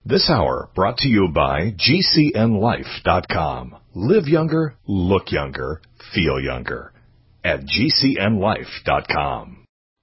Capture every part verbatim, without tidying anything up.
This hour brought to you by G C N life dot com. Live younger, look younger, feel younger at G C N life dot com.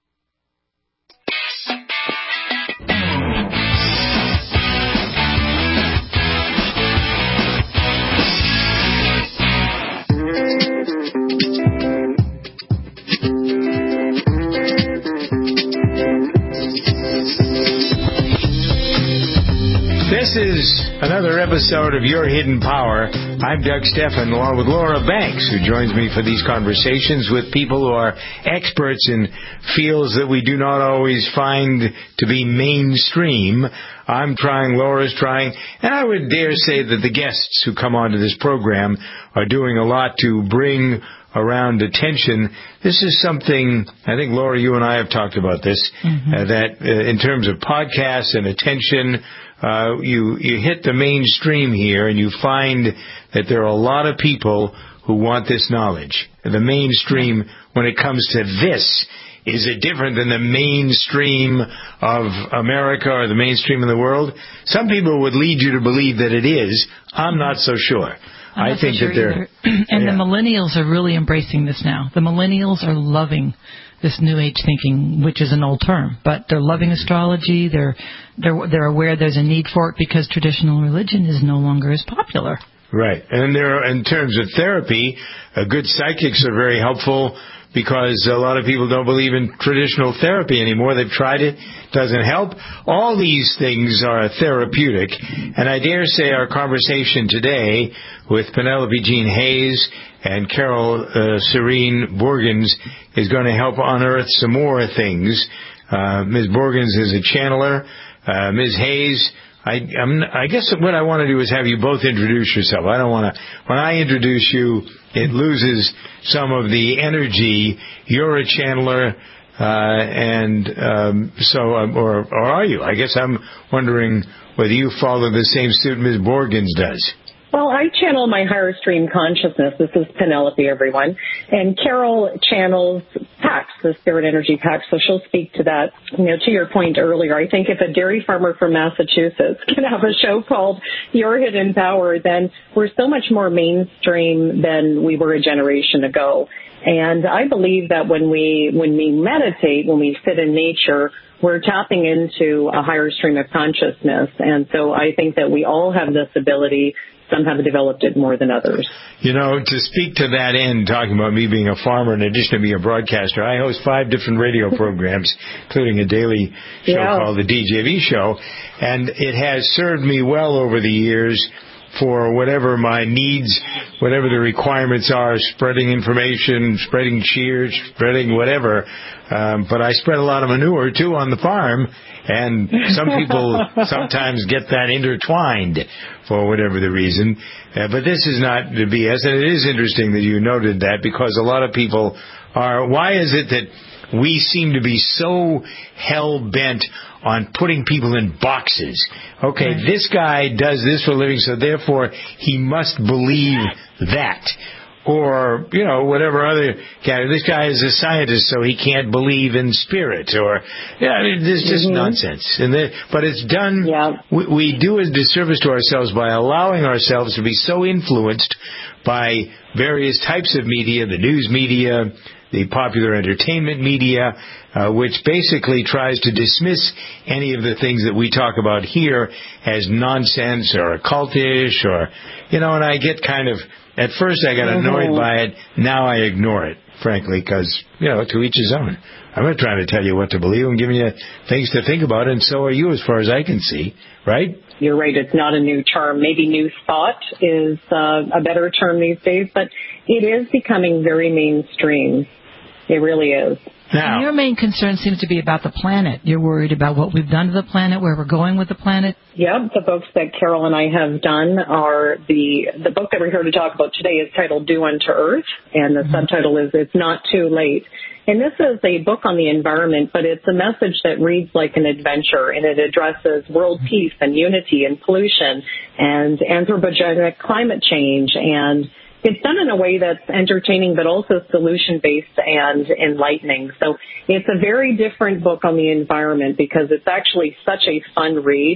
This is another episode of Your Hidden Power. I'm Doug Stephan, along with Laura Banks, who joins me for these conversations with people who are experts in fields that we do not always find to be mainstream. I'm trying, Laura's trying, and I would dare say that the guests who come onto this program are doing a lot to bring around attention. This is something, I think, Laura, you and I have talked about this, mm-hmm. uh, that uh, in terms of podcasts and attention, Uh, you, you hit the mainstream here and you find that there are a lot of people who want this knowledge. The mainstream, when it comes to this, is it different than the mainstream of America or the mainstream of the world? Some people would lead you to believe that it is. I'm not so sure. I'm I think so sure that they're... and yeah. the millennials are really embracing this now. The millennials are loving this New Age thinking, which is an old term, but they're loving astrology. They're they're they're aware there's a need for it because traditional religion is no longer as popular. Right, and there, in terms of therapy, uh, good psychics are very helpful because a lot of people don't believe in traditional therapy anymore. They've tried it, doesn't help. All these things are therapeutic, and I dare say our conversation today with Penelope Jean Hayes and Carol uh, Serene Borgens is going to help unearth some more things. Uh, Miz Borgens is a channeler. Uh, Miz Hayes, I, I'm, I guess what I want to do is have you both introduce yourself. I don't want to, when I introduce you, it loses some of the energy. You're a channeler, uh, and um, so, um, or, or are you? I guess I'm wondering whether you follow the same suit Miz Borgens does. Well, I channel my higher stream consciousness. This is Penelope, everyone. And Carol channels Pax, the spirit energy Pax, so she'll speak to that. You know, to your point earlier, I think if a dairy farmer from Massachusetts can have a show called Your Hidden Power, then we're so much more mainstream than we were a generation ago. And I believe that when we when we meditate, when we sit in nature, we're tapping into a higher stream of consciousness. And so I think that we all have this ability. Some have developed it more than others. You know, to speak to that end, talking about me being a farmer in addition to being a broadcaster, I host five different radio programs, including a daily show yeah. called the D J V Show, and it has served me well over the years for whatever my needs, whatever the requirements are, spreading information, spreading cheer, spreading whatever. Um, but I spread a lot of manure, too, on the farm, and some people sometimes get that intertwined for whatever the reason. Uh, but this is not the B S, and it is interesting that you noted that because a lot of people are, why is it that we seem to be so hell-bent on putting people in boxes? Okay, right. This guy does this for a living, so therefore he must believe that. Or, you know, whatever other guy. This guy is a scientist, so he can't believe in spirit. Or, yeah, I mean, this is just mm-hmm. nonsense. And the, but it's done, yeah. we, we do a disservice to ourselves by allowing ourselves to be so influenced by various types of media, the news media, the popular entertainment media, uh, which basically tries to dismiss any of the things that we talk about here as nonsense or occultish or, you know, and I get kind of, at first I got annoyed mm-hmm. by it. Now I ignore it, frankly, because, you know, to each his own. I'm not trying to tell you what to believe. I'm giving you things to think about, and so are you as far as I can see, right? You're right. It's not a new term. Maybe new thought is uh, a better term these days, but it is becoming very mainstream. It really is. Now, and your main concern seems to be about the planet. You're worried about what we've done to the planet, where we're going with the planet. Yeah, the books that Carol and I have done are the the book that we're here to talk about today is titled Do Unto Earth, and the mm-hmm. subtitle is It's Not Too Late. And this is a book on the environment, but it's a message that reads like an adventure, and it addresses world peace and unity and pollution and anthropogenic climate change, and it's done in a way that's entertaining but also solution-based and enlightening. So it's a very different book on the environment because it's actually such a fun read.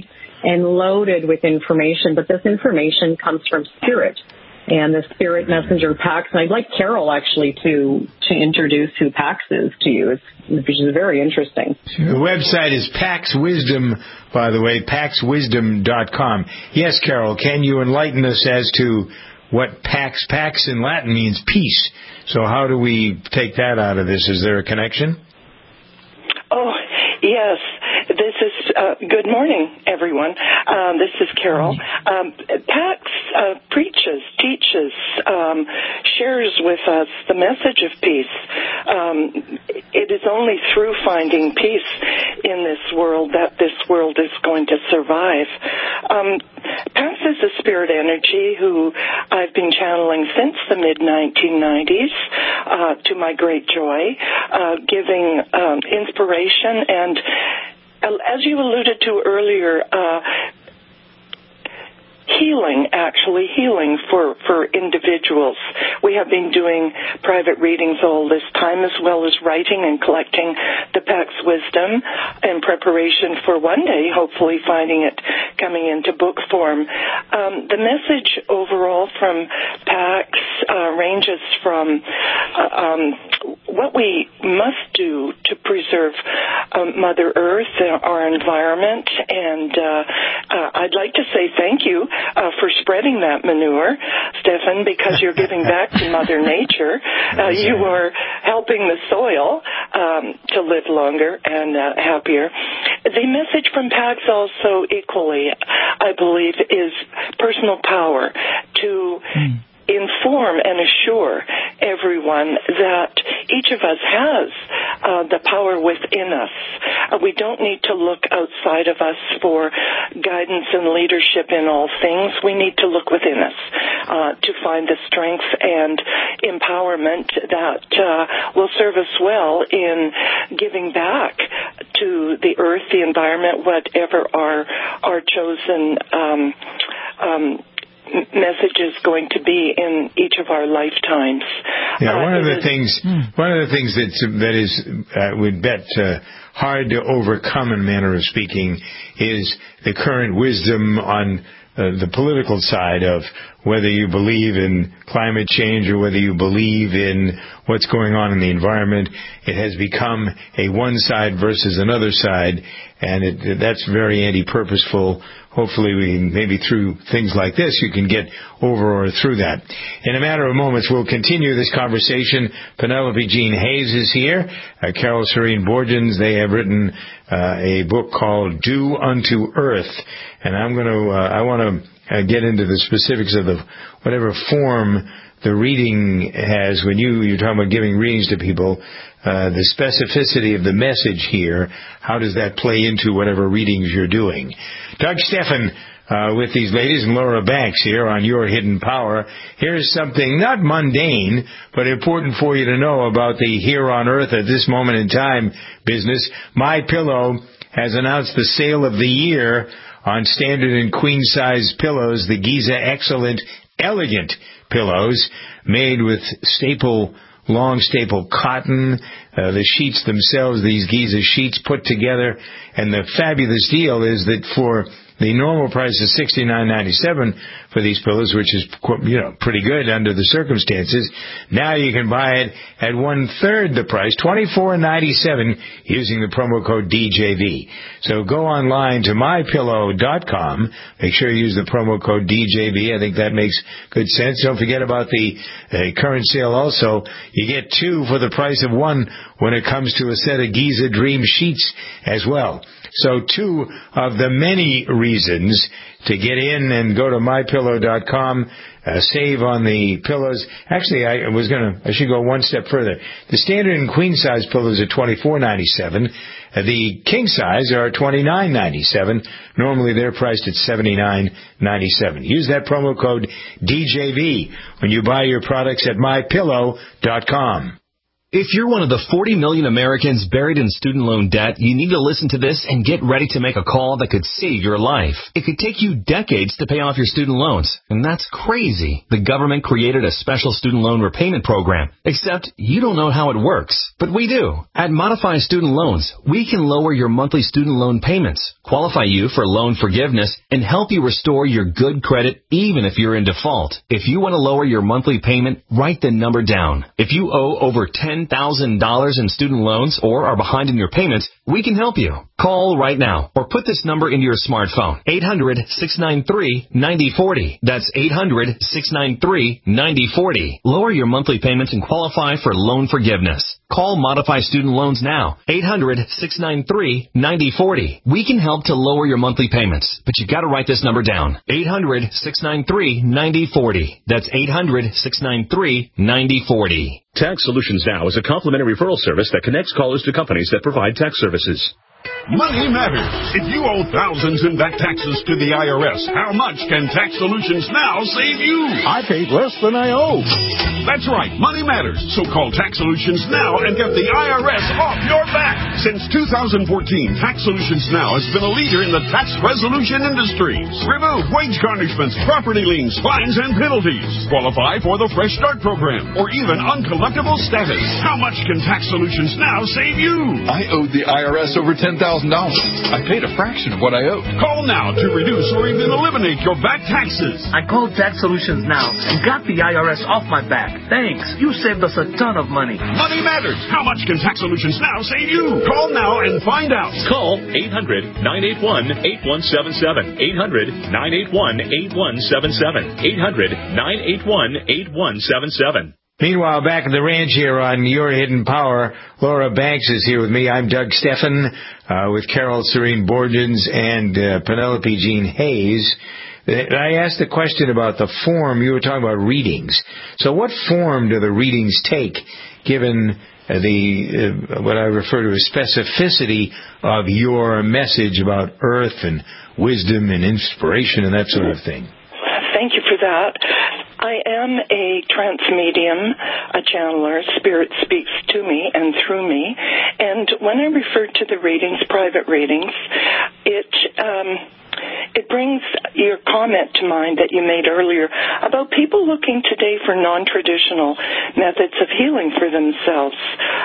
and loaded with information, but this information comes from Spirit and the Spirit Messenger PAX. And I'd like Carol actually to, to introduce who PAX is to you, it's, which is very interesting. The website is Pax Wisdom, by the way, pax wisdom dot com. Yes, Carol, can you enlighten us as to what Pax, Pax in Latin means peace. So how do we take that out of this? Is there a connection? Oh, yes. This is, uh, good morning, everyone. Um, this is Carol. Um, Pax uh, preaches, teaches, um, shares with us the message of peace. Um, it is only through finding peace in this world that this world is going to survive. Um, Pax is a spirit energy who I've been channeling since the mid nineteen nineties, uh, to my great joy, uh, giving um, inspiration and, as you alluded to earlier, uh, healing, actually healing for, for individuals. We have been doing private readings all this time, as well as writing and collecting the Pax Wisdom in preparation for one day, hopefully finding it coming into book form. Um, the message overall from Pax uh, ranges from uh, um, what we must do to preserve um, Mother Earth, our environment, and uh, uh, I'd like to say thank you Uh, for spreading that manure, Stephan, because you're giving back to Mother Nature. Uh, you are helping the soil um, to live longer and uh, happier. The message from Pax also equally, I believe, is personal power to mm. inform and assure everyone that each of us has uh, the power within us. Uh, we don't need to look outside of us for guidance and leadership in all things. We need to look within us uh, to find the strength and empowerment that uh, will serve us well in giving back to the earth, the environment, whatever our, our chosen um, um message is going to be in each of our lifetimes. Yeah, one uh, of the is, things, one of the things that's that is, uh, would bet uh, hard to overcome, in a manner of speaking, is the current wisdom on uh, the political side of whether you believe in climate change or whether you believe in what's going on in the environment. It has become a one side versus another side, and it, that's very anti-purposeful. Hopefully, we can, maybe through things like this, you can get over or through that. In a matter of moments, we'll continue this conversation. Penelope Jean Hayes is here. Uh, Carol Serene Borgens, they have written uh, a book called Do Unto Earth. And I'm going to, uh, I want to uh, get into the specifics of the whatever form the reading has. When you, you're talking about giving readings to people, uh, the specificity of the message here, how does that play into whatever readings you're doing? Doug Stephan uh, with these ladies and Laura Banks here on Your Hidden Power. Here's something not mundane, but important for you to know about the here on earth at this moment in time business. MyPillow has announced the sale of the year on standard and queen size pillows, the Giza Excellent Elegant pillows made with staple long staple cotton, uh, the sheets themselves, these Giza sheets put together. And the fabulous deal is that for the normal price is sixty-nine ninety-seven for these pillows, which is, you know, pretty good under the circumstances. Now you can buy it at one third the price, twenty-four ninety-seven, using the promo code D J V. So go online to my pillow dot com. Make sure you use the promo code D J V. I think that makes good sense. Don't forget about the uh, current sale also. You get two for the price of one when it comes to a set of Giza Dream sheets as well. So two of the many reasons to get in and go to my pillow dot com, uh, save on the pillows. Actually, I was going to, I should go one step further. The standard and queen size pillows are twenty-four ninety-seven. Uh, the king size are twenty-nine ninety-seven. Normally they're priced at seventy-nine ninety-seven. Use that promo code D J V when you buy your products at my pillow dot com. If you're one of the forty million Americans buried in student loan debt, you need to listen to this and get ready to make a call that could save your life. It could take you decades to pay off your student loans, and that's crazy. The government created a special student loan repayment program, except you don't know how it works. But we do. At Modify Student Loans, we can lower your monthly student loan payments, qualify you for loan forgiveness, and help you restore your good credit even if you're in default. If you want to lower your monthly payment, write the number down. If you owe over ten thousand dollars in student loans or are behind in your payments, we can help you. Call right now or put this number into your smartphone. eight hundred, six nine three, nine zero four zero. That's eight hundred, six nine three, nine zero four zero. Lower your monthly payments and qualify for loan forgiveness. Call Modify Student Loans now. eight hundred, six nine three, nine zero four zero. We can help to lower your monthly payments, but you got to write this number down. eight hundred, six nine three, nine zero four zero. That's eight hundred, six nine three, nine zero four zero. Tax Solutions Now is a complimentary referral service that connects callers to companies that provide tax services. Money matters. If you owe thousands in back taxes to the I R S, how much can Tax Solutions Now save you? I paid less than I owe. That's right. Money matters. So call Tax Solutions Now and get the I R S off your back. Since two thousand fourteen, Tax Solutions Now has been a leader in the tax resolution industry. Remove wage garnishments, property liens, fines, and penalties. Qualify for the Fresh Start program or even uncollectible status. How much can Tax Solutions Now save you? I owed the I R S over ten thousand dollars. I paid a fraction of what I owed. Call now to reduce or even eliminate your back taxes. I called Tax Solutions Now and got the I R S off my back. Thanks. You saved us a ton of money. Money matters. How much can Tax Solutions Now save you? Call now and find out. Call eight hundred, nine eight one, eight one seven seven. eight hundred, nine eight one, eight one seven seven. eight hundred, nine eight one, eight one seven seven. Meanwhile, back at the ranch here on Your Hidden Power, Laura Banks is here with me. I'm Doug Steffen, uh, with Carol Serene Borgens and uh, Penelope Jean Hayes. I asked the question about the form. You were talking about readings. So what form do the readings take, given uh, the uh, what I refer to as specificity of your message about earth and wisdom and inspiration and that sort of thing? Thank you for that. I am a trance medium, a channeler. Spirit speaks to me and through me. And when I refer to the readings, private readings, it um, it brings your comment to mind that you made earlier about people looking today for non-traditional methods of healing for themselves,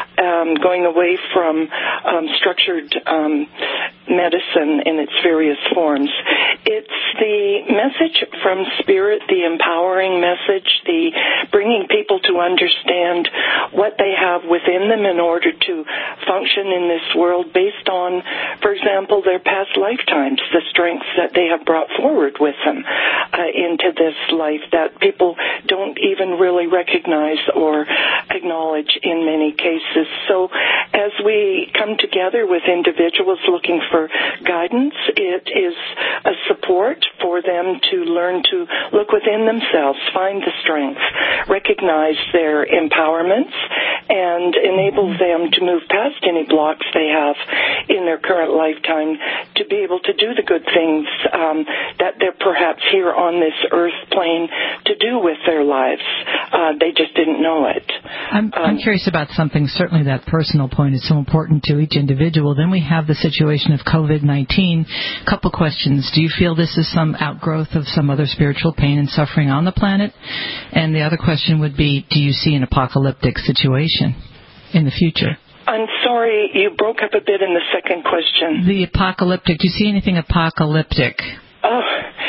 um, going away from um, structured um, medicine in its various forms. It's the message from Spirit, the empowering message, the bringing people to understand what they have within them in order to function in this world based on, for example, their past lifetimes, the strengths that they have brought forward with them uh, into this life that people don't even really recognize or acknowledge in many cases. So as we come together with individuals looking for guidance, it is a support for them to learn to look within themselves, find the strength, recognize their empowerments, and enable them to move past any blocks they have in their current lifetime to be able to do the good things um, that they're perhaps here on this earth plane to do with their lives. Uh, they just didn't know it. I'm, um, I'm curious about something. Certainly that personal point is so important to each individual. Then we have the situation of COVID nineteen. A couple questions. Do you feel this is some outgrowth of some other spiritual pain and suffering on the planet? And the other question would be, do you see an apocalyptic situation in the future? I'm sorry, you broke up a bit in the second question. The apocalyptic. Do you see anything apocalyptic? Oh,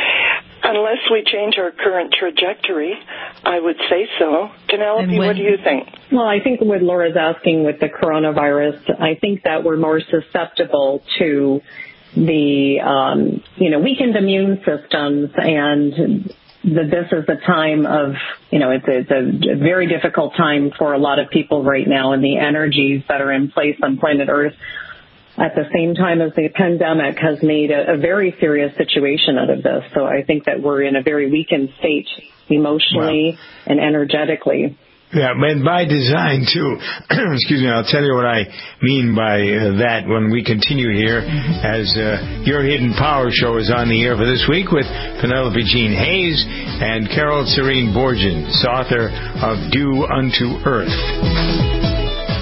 unless we change our current trajectory, I would say so. Penelope, what do you think? Well, I think what Laura's asking with the coronavirus, I think that we're more susceptible to the, um, you know, weakened immune systems, and that this is a time of, you know, it's, it's a very difficult time for a lot of people right now, and the energies that are in place on planet Earth at the same time as the pandemic has made a, a very serious situation out of this. So I think that we're in a very weakened state emotionally wow. and energetically. Yeah, and by design, too. Excuse me, I'll tell you what I mean by uh, that when we continue here as uh, Your Hidden Power Show is on the air for this week with Penelope Jean Hayes and Carol Serene Borgens, author of Do Unto Earth.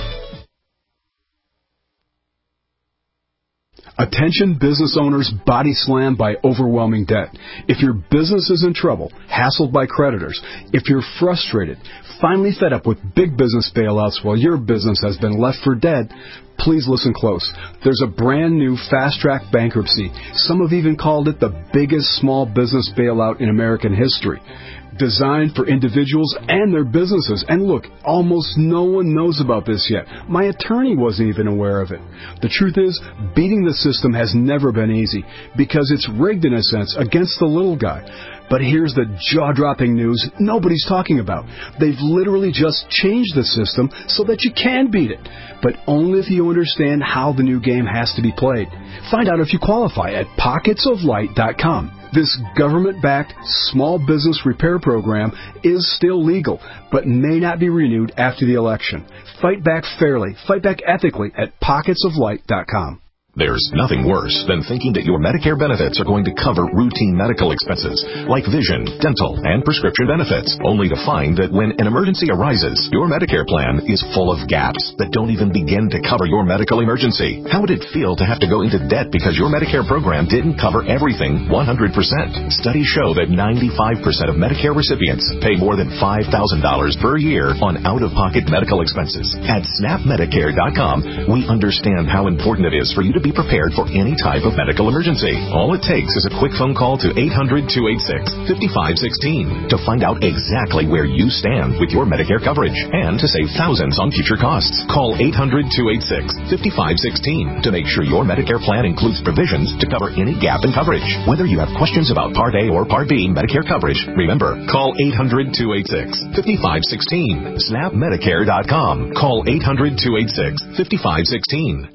Attention business owners body slammed by overwhelming debt. If your business is in trouble, hassled by creditors, if you're frustrated, finally fed up with big business bailouts while your business has been left for dead, please listen close. There's a brand new fast-track bankruptcy. Some have even called it the biggest small business bailout in American history. Designed for individuals and their businesses. And look, almost no one knows about this yet. My attorney wasn't even aware of it. The truth is, beating the system has never been easy because it's rigged in a sense against the little guy. But here's the jaw-dropping news nobody's talking about. They've literally just changed the system so that you can beat it, but only if you understand how the new game has to be played. Find out if you qualify at pockets of light dot com. This government-backed small business repair program is still legal, but may not be renewed after the election. Fight back fairly, fight back ethically at pockets of light dot com. There's nothing worse than thinking that your Medicare benefits are going to cover routine medical expenses like vision, dental, and prescription benefits, only to find that when an emergency arises, your Medicare plan is full of gaps that don't even begin to cover your medical emergency. How would it feel to have to go into debt because your Medicare program didn't cover everything one hundred percent? Studies show that ninety-five percent of Medicare recipients pay more than five thousand dollars per year on out-of-pocket medical expenses. At snap medicare dot com, we understand how important it is for you to be Be prepared for any type of medical emergency. All it takes is a quick phone call to eight hundred, two eight six, five five one six to find out exactly where you stand with your Medicare coverage and to save thousands on future costs. Call eight hundred, two eight six, five five one six to make sure your Medicare plan includes provisions to cover any gap in coverage. Whether you have questions about Part A or Part B Medicare coverage, remember, call eight hundred, two eight six, five five one six. snap medicare dot com. Call eight hundred, two eight six, five five one six.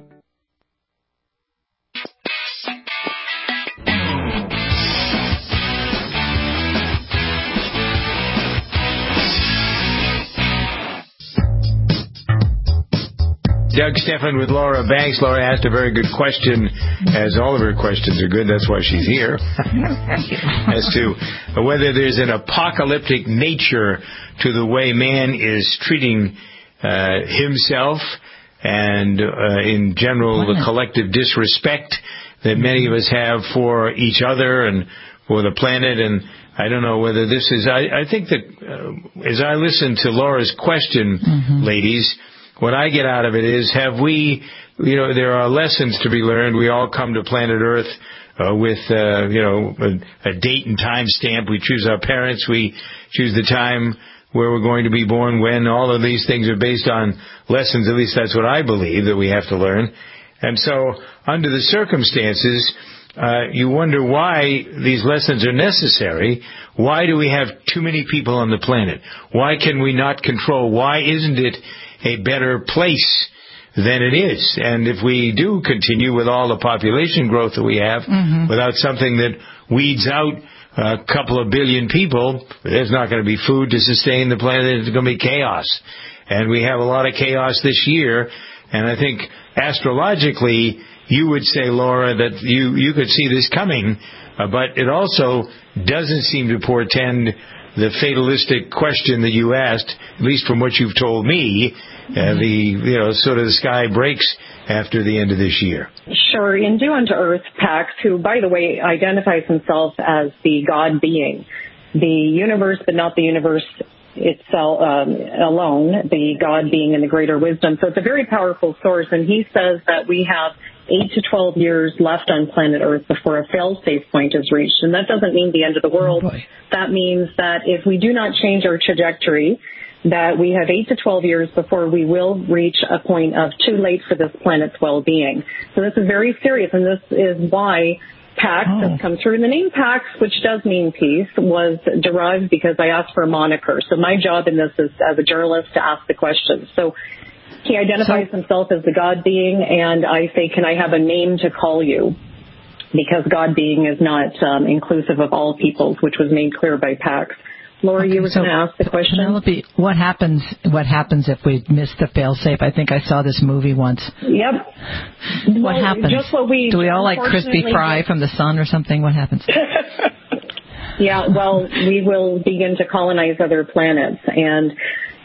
Doug Stephan with Laura Banks. Laura asked a very good question, as all of her questions are good. That's why she's here. As to whether there's an apocalyptic nature to the way man is treating uh, himself and, uh, in general, the collective disrespect that many of us have for each other and for the planet. And I don't know whether this is... I, I think that uh, as I listen to Laura's question, mm-hmm. ladies... What I get out of it is, have we, you know, there are lessons to be learned. We all come to planet Earth uh, with, uh, you know, a, a date and time stamp. We choose our parents. We choose the time where we're going to be born, when. All of these things are based on lessons. At least that's what I believe that we have to learn. And so, under the circumstances, uh, you wonder why these lessons are necessary. Why do we have too many people on the planet? Why can we not control? Why isn't it a better place than it is? And if we do continue with all the population growth that we have, mm-hmm. without something that weeds out a couple of billion people, there's not going to be food to sustain the planet. There's going to be chaos. And we have a lot of chaos this year. And I think astrologically, you would say, Laura, that you, you could see this coming, uh, but it also doesn't seem to portend the fatalistic question that you asked, at least from what you've told me, uh, the, you know, sort of the sky breaks after the end of this year. Sure. In Due Unto Earth, Pax, who, by the way, identifies himself as the God being, the universe, but not the universe itself um, alone, the God being in the greater wisdom. So it's a very powerful source, and he says that we have eight to twelve years left on planet Earth before a fail-safe point is reached. And that doesn't mean the end of the world. Oh, that means that if we do not change our trajectory, that we have eight to twelve years before we will reach a point of too late for this planet's well-being. So this is very serious, and this is why Pax oh. has come through. And the name Pax, which does mean peace, was derived because I asked for a moniker. So my job in this is, as a journalist, to ask the questions. So he identifies so, himself as the God being, and I say, can I have a name to call you? Because God being is not um, inclusive of all peoples, which was made clear by Pax. Laura, okay, you were so going to ask the question? Penelope, what happens, what happens if we miss the fail-safe? I think I saw this movie once. Yep. What well, happens? Just what we Do we all like crispy fry from the sun or something? What happens? Yeah, well, we will begin to colonize other planets. And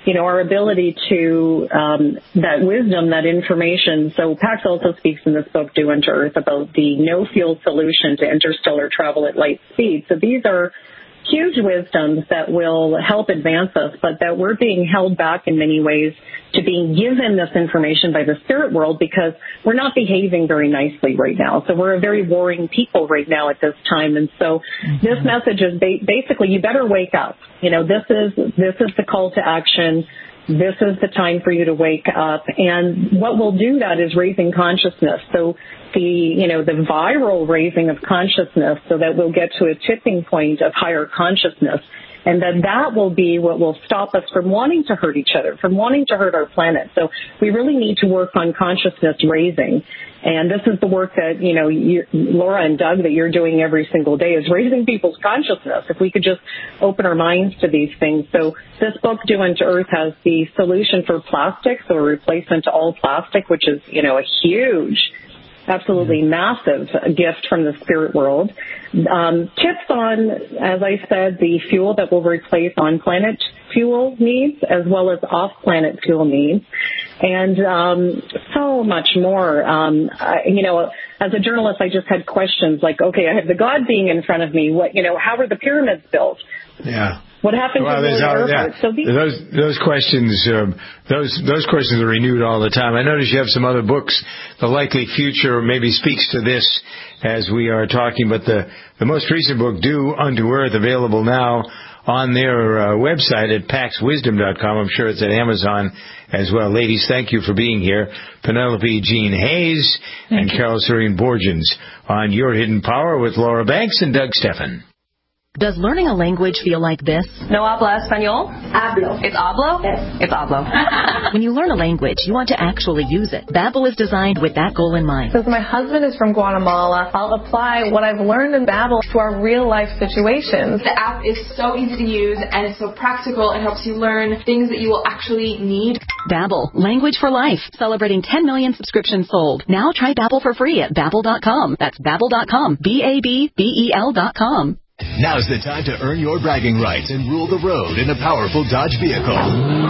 you know, our ability to, um, that wisdom, that information. So Pax also speaks in this book, Do Unto Earth, about the no-fuel solution to interstellar travel at light speed. So these are huge wisdoms that will help advance us, but that we're being held back in many ways to being given this information by the spirit world because we're not behaving very nicely right now. So we're a very warring people right now at this time. And so mm-hmm. this message is ba- basically, you better wake up. You know, this is, this is the call to action. This is the time for you to wake up. And what will do that is raising consciousness. So the, you know, the viral raising of consciousness so that we'll get to a tipping point of higher consciousness. And then that will be what will stop us from wanting to hurt each other, from wanting to hurt our planet. So we really need to work on consciousness raising. And this is the work that, you know, you, Laura and Doug, that you're doing every single day, is raising people's consciousness. If we could just open our minds to these things. So this book, Do Unto Earth, has the solution for plastic, so a replacement to all plastic, which is, you know, a huge, absolutely massive gift from the spirit world. Um, tips on, as I said, the fuel that will replace on-planet fuel needs as well as off-planet fuel needs. And um, so much more. Um, I, you know, as a journalist, I just had questions like, okay, I have the God being in front of me. What, you know, how were the pyramids built? Yeah. What happened well, to the yeah. So these, those those questions um, those those questions are renewed all the time. I notice you have some other books. The Likely Future maybe speaks to this as we are talking, but the the most recent book, Do Unto Earth, available now on their uh, website at pax wisdom dot com. I'm sure it's at Amazon as well. Ladies, thank you for being here. Penelope Jean Hayes thank and you. Carol Serene Borgens on Your Hidden Power with Laura Banks and Doug Steffen. Does learning a language feel like this? No habla español? Hablo. It's hablo? Yes. It's hablo. When you learn a language, you want to actually use it. Babbel is designed with that goal in mind. Since my husband is from Guatemala, I'll apply what I've learned in Babbel to our real-life situations. The app is so easy to use, and it's so practical. It helps you learn things that you will actually need. Babbel, language for life. Celebrating ten million subscriptions sold. Now try Babbel for free at babbel dot com. That's babbel dot com. B A B B E L dot com. Now's the time to earn your bragging rights and rule the road in a powerful Dodge vehicle.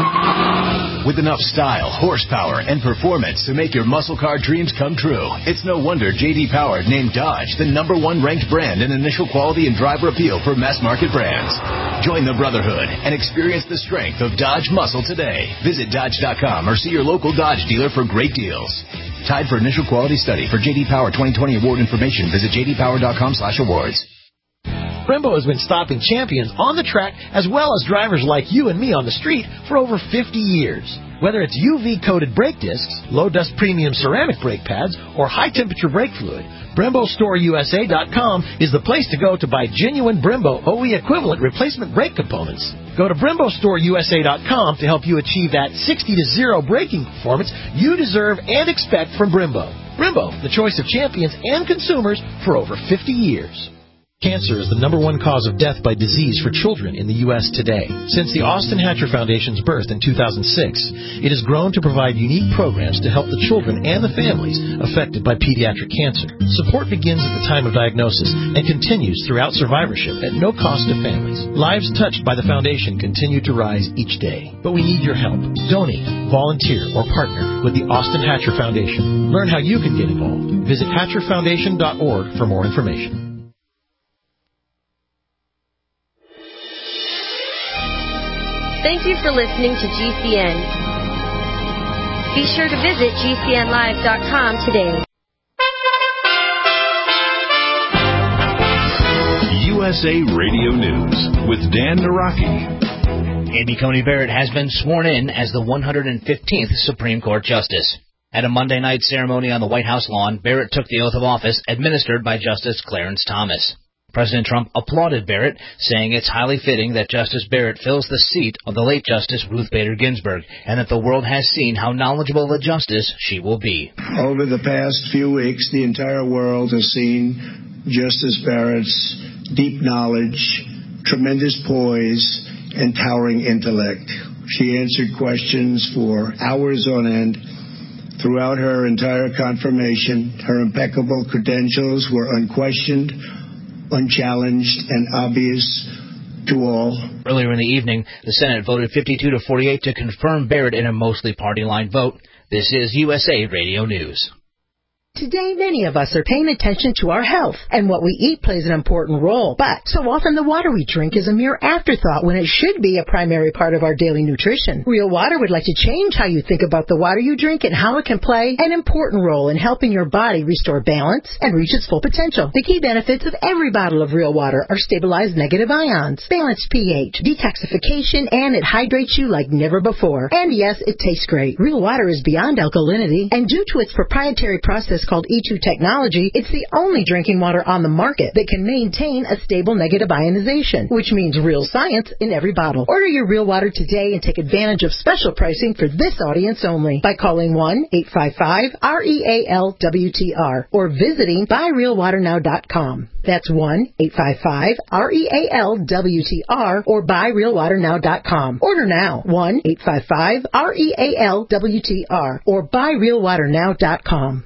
With enough style, horsepower, and performance to make your muscle car dreams come true, it's no wonder J D Power named Dodge the number one ranked brand in initial quality and driver appeal for mass market brands. Join the brotherhood and experience the strength of Dodge muscle today. Visit Dodge dot com or see your local Dodge dealer for great deals. Tied for initial quality study. For J D Power twenty twenty award information, visit j d power dot com slash awards. Brembo has been stopping champions on the track as well as drivers like you and me on the street for over fifty years. Whether it's U V-coated brake discs, low-dust premium ceramic brake pads, or high-temperature brake fluid, Brembo Store U S A dot com is the place to go to buy genuine Brembo O E equivalent replacement brake components. Go to Brembo Store U S A dot com to help you achieve that sixty to zero braking performance you deserve and expect from Brembo. Brembo, the choice of champions and consumers for over fifty years. Cancer is the number one cause of death by disease for children in the U S today. Since the Austin Hatcher Foundation's birth in two thousand six, it has grown to provide unique programs to help the children and the families affected by pediatric cancer. Support begins at the time of diagnosis and continues throughout survivorship at no cost to families. Lives touched by the foundation continue to rise each day. But we need your help. Donate, volunteer, or partner with the Austin Hatcher Foundation. Learn how you can get involved. Visit hatcher foundation dot org for more information. Thank you for listening to G C N. Be sure to visit G C N live dot com today. U S A Radio News with Dan Naraki. Amy Coney Barrett has been sworn in as the one hundred fifteenth Supreme Court Justice. At a Monday night ceremony on the White House lawn, Barrett took the oath of office administered by Justice Clarence Thomas. President Trump applauded Barrett, saying it's highly fitting that Justice Barrett fills the seat of the late Justice Ruth Bader Ginsburg, and that the world has seen how knowledgeable a justice she will be. Over the past few weeks, the entire world has seen Justice Barrett's deep knowledge, tremendous poise, and towering intellect. She answered questions for hours on end. Throughout her entire confirmation, her impeccable credentials were unquestioned, unchallenged, and obvious to all. Earlier in the evening, the Senate voted fifty-two to forty-eight to confirm Barrett in a mostly party-line vote. This is U S A Radio News. Today, many of us are paying attention to our health, and what we eat plays an important role. But so often the water we drink is a mere afterthought when it should be a primary part of our daily nutrition. Real Water would like to change how you think about the water you drink and how it can play an important role in helping your body restore balance and reach its full potential. The key benefits of every bottle of Real Water are stabilized negative ions, balanced pH, detoxification, and it hydrates you like never before. And yes, it tastes great. Real Water is beyond alkalinity, and due to its proprietary process called E two technology, it's the only drinking water on the market that can maintain a stable negative ionization, which means real science in every bottle. Order your Real Water today and take advantage of special pricing for this audience only by calling one eight five five R E A L W T R or visiting buy real water now dot com. That's one eight five five R E A L W T R or buy real water now dot com. Order now, one eight five five R E A L W T R or buy real water now dot com.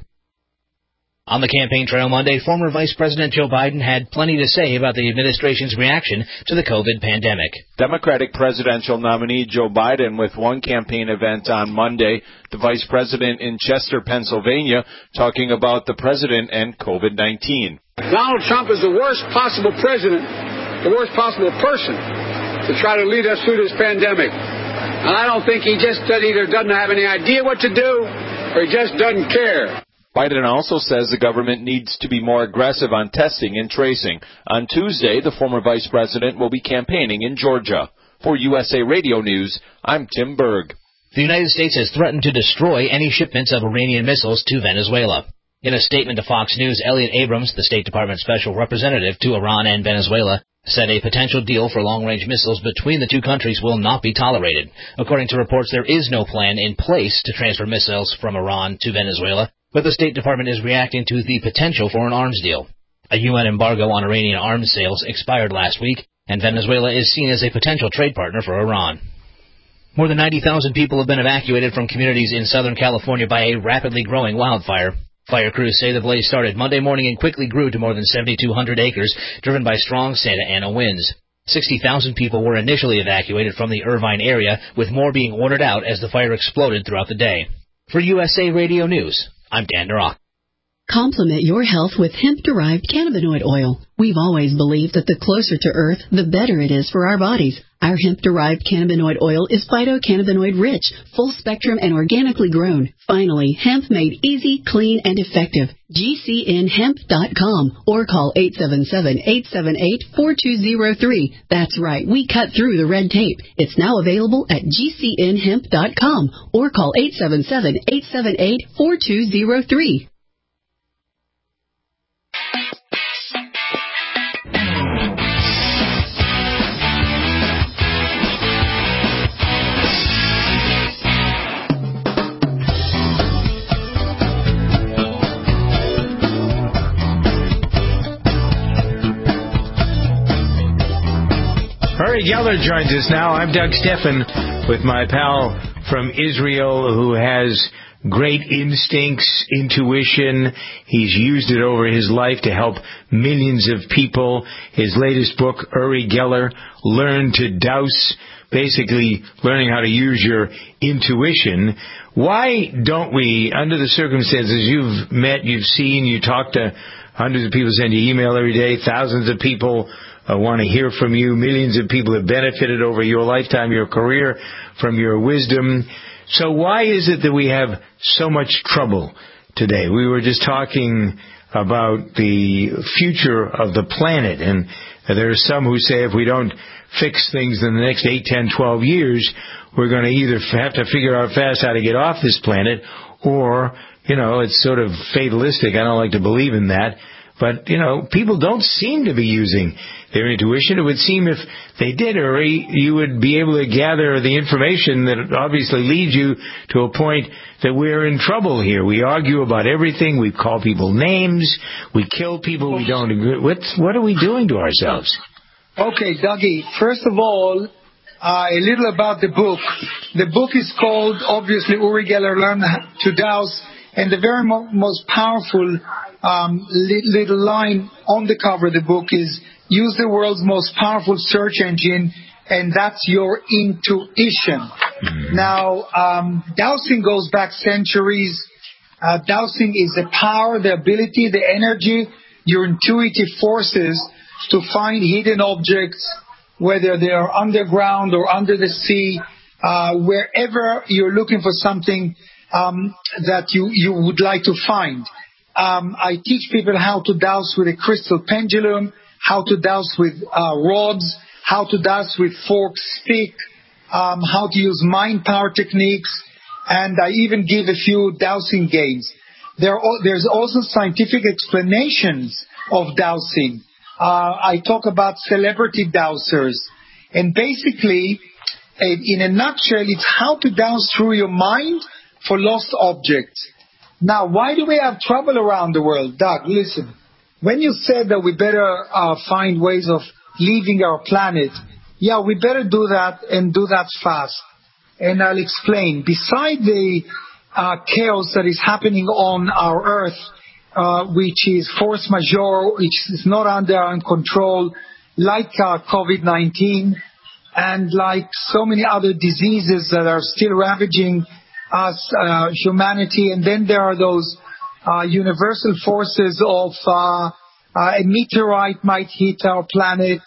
On the campaign trail Monday, former Vice President Joe Biden had plenty to say about the administration's reaction to the COVID pandemic. Democratic presidential nominee Joe Biden with one campaign event on Monday, the vice president in Chester, Pennsylvania, talking about the president and COVID nineteen. Donald Trump is the worst possible president, the worst possible person to try to lead us through this pandemic. And I don't think he just either doesn't have any idea what to do or he just doesn't care. Biden also says the government needs to be more aggressive on testing and tracing. On Tuesday, the former vice president will be campaigning in Georgia. For U S A Radio News, I'm Tim Berg. The United States has threatened to destroy any shipments of Iranian missiles to Venezuela. In a statement to Fox News, Elliot Abrams, the State Department special representative to Iran and Venezuela, said a potential deal for long-range missiles between the two countries will not be tolerated. According to reports, there is no plan in place to transfer missiles from Iran to Venezuela, but the State Department is reacting to the potential for an arms deal. A U N embargo on Iranian arms sales expired last week, and Venezuela is seen as a potential trade partner for Iran. More than ninety thousand people have been evacuated from communities in Southern California by a rapidly growing wildfire. Fire crews say the blaze started Monday morning and quickly grew to more than seventy-two hundred acres, driven by strong Santa Ana winds. sixty thousand people were initially evacuated from the Irvine area, with more being ordered out as the fire exploded throughout the day. For U S A Radio News, I'm Dan Durock. Complement your health with hemp-derived cannabinoid oil. We've always believed that the closer to Earth, the better it is for our bodies. Our hemp-derived cannabinoid oil is phytocannabinoid-rich, full-spectrum, and organically grown. Finally, hemp made easy, clean, and effective. G C N hemp dot com or call eight seven seven, eight seven eight, four two zero three. That's right, we cut through the red tape. It's now available at G C N hemp dot com or call eight seven seven, eight seven eight, four two zero three. Uri Geller joins us now. I'm Doug Steffen with my pal from Israel who has great instincts, intuition. He's used it over his life to help millions of people. His latest book, Uri Geller, Learn to Douse, basically learning how to use your intuition. Why don't we, under the circumstances you've met, you've seen, you talk to hundreds of people, send you email every day, thousands of people uh, want to hear from you, millions of people have benefited over your lifetime, your career, from your wisdom. So why is it that we have so much trouble today? We were just talking about the future of the planet, and there are some who say if we don't fix things in the next eight, ten, twelve years, we're going to either have to figure out fast how to get off this planet, or, you know, it's sort of fatalistic. I don't like to believe in that. But, you know, people don't seem to be using their intuition. It would seem if they did, Uri, you would be able to gather the information that obviously leads you to a point that we're in trouble here. We argue about everything. We call people names. We kill people we don't agree with. What are we doing to ourselves? Okay, Dougie, first of all, uh, a little about the book. The book is called, obviously, Uri Geller, Learn to Douse, and the very mo- most powerful um, li- little line on the cover of the book is, use the world's most powerful search engine, and that's your intuition. Mm-hmm. Now, um, dowsing goes back centuries. Uh, dowsing is the power, the ability, the energy, your intuitive forces to find hidden objects, whether they are underground or under the sea, uh, wherever you're looking for something um, that you, you would like to find. Um, I teach people how to douse with a crystal pendulum, how to douse with uh, rods, how to douse with fork stick, um, how to use mind power techniques, and I even give a few dowsing games. There are, there's also scientific explanations of dowsing. Uh, I talk about celebrity dowsers. And basically, in a nutshell, it's how to douse through your mind for lost objects. Now, why do we have trouble around the world? Doug, listen. When you said that we better uh, find ways of leaving our planet, yeah, we better do that and do that fast. And I'll explain. Beside the uh, chaos that is happening on our Earth, uh, which is force majeure, which is not under our control, like uh, COVID nineteen, and like so many other diseases that are still ravaging us, uh, humanity, and then there are those uh, universal forces of uh, uh, a meteorite might hit our planet,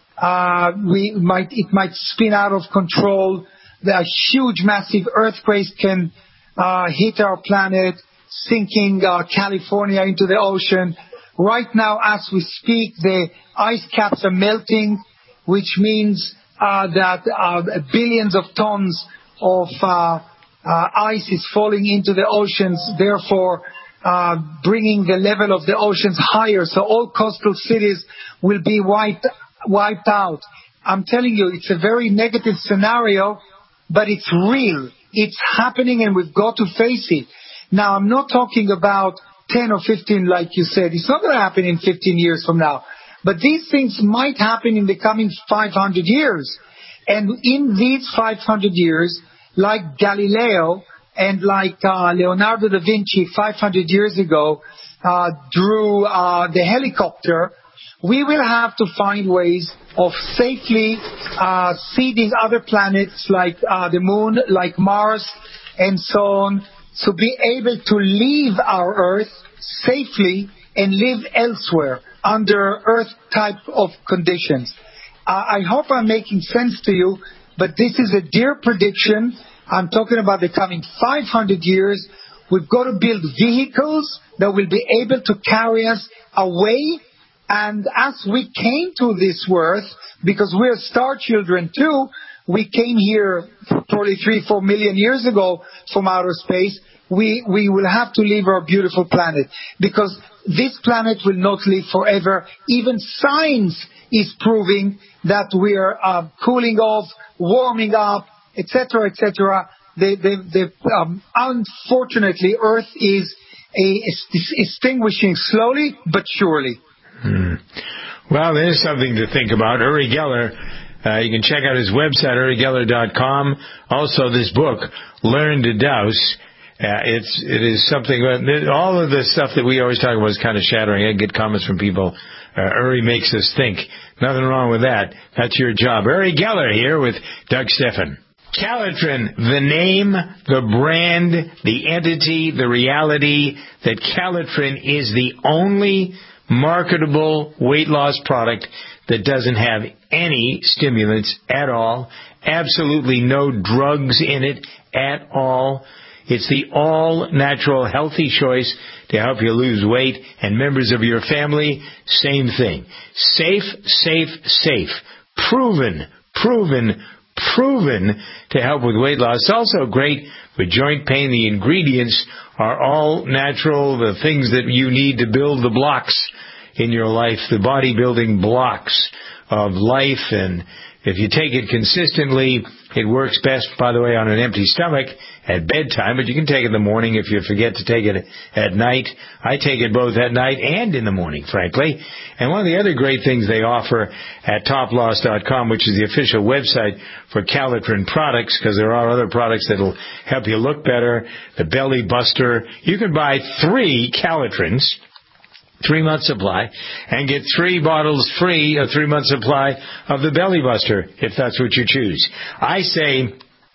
uh, we might it might spin out of control. The huge, massive earthquakes can uh, hit our planet, sinking uh, California into the ocean. Right now, as we speak, the ice caps are melting, which means uh, that uh, billions of tons of uh, uh, ice is falling into the oceans, therefore uh, bringing the level of the oceans higher. So all coastal cities will be wiped, wiped out. I'm telling you, it's a very negative scenario, but it's real. It's happening, and we've got to face it. Now, I'm not talking about ten or fifteen, like you said. It's not going to happen in fifteen years from now. But these things might happen in the coming five hundred years. And in these five hundred years, like Galileo and like uh, Leonardo da Vinci five hundred years ago uh, drew uh, the helicopter, we will have to find ways of safely uh, seeding other planets like uh, the moon, like Mars, and so on, to be able to leave our Earth safely and live elsewhere under Earth type of conditions. Uh, I hope I'm making sense to you, but this is a dear prediction. I'm talking about the coming five hundred years. We've got to build vehicles that will be able to carry us away. And as we came to this earth, because we're star children too, we came here probably three, four million years ago from outer space. We, we will have to leave our beautiful planet, because this planet will not live forever. Even science is proving that we are uh, cooling off, warming up, et cetera, et cetera. The, the, the, um, unfortunately, Earth is a, is extinguishing slowly but surely. Hmm. Well, there's something to think about. Uri Geller, uh, you can check out his website, uri geller dot com. Also, this book, Learn to Douse. Uh, it's it is something. All of the stuff that we always talk about is kind of shattering. I get comments from people. Uh, Uri makes us think. Nothing wrong with that. That's your job. Uri Geller here with Doug Stephan. Calitrin, the name, the brand, the entity, the reality that Calitrin is the only marketable weight loss product that doesn't have any stimulants at all, absolutely no drugs in it at all. It's the all-natural, healthy choice to help you lose weight, and members of your family, same thing. Safe, safe, safe. Proven, proven, proven to help with weight loss. It's also great with joint pain. The ingredients are all natural, the things that you need to build the blocks in your life, the bodybuilding blocks of life. And if you take it consistently, it works best, by the way, on an empty stomach at bedtime, but you can take it in the morning if you forget to take it at night. I take it both at night and in the morning, frankly. And one of the other great things they offer at top loss dot com, which is the official website for Calitrin products, because there are other products that will help you look better, the Belly Buster. You can buy three Calitrins three-month supply, and get three bottles free, a three-month supply of the Belly Buster, if that's what you choose. I say